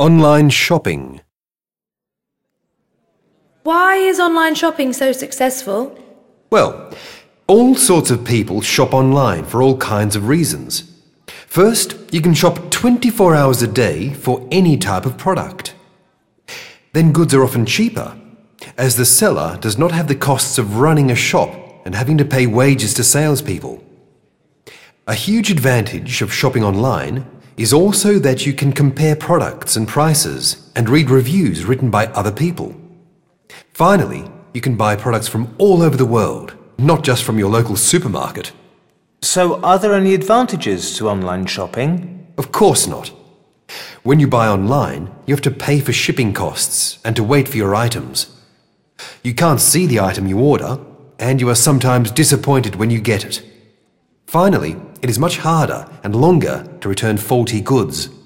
Online shopping. Why is online shopping so successful? Well, all sorts of people shop online for all kinds of reasons. First, you can shop 24 hours a day for any type of product. Then goods are often cheaper, as the seller does not have the costs of running a shop and having to pay wages to salespeople. A huge advantage of shopping online is also that you can compare products and prices and read reviews written by other people. Finally, you can buy products from all over the world, not just from your local supermarket. So are there any advantages to online shopping? Of course not. When you buy online, you have to pay for shipping costs and to wait for your items. You can't see the item you order, and you are sometimes disappointed when you get it. Finally, it is much harder and longer to return faulty goods.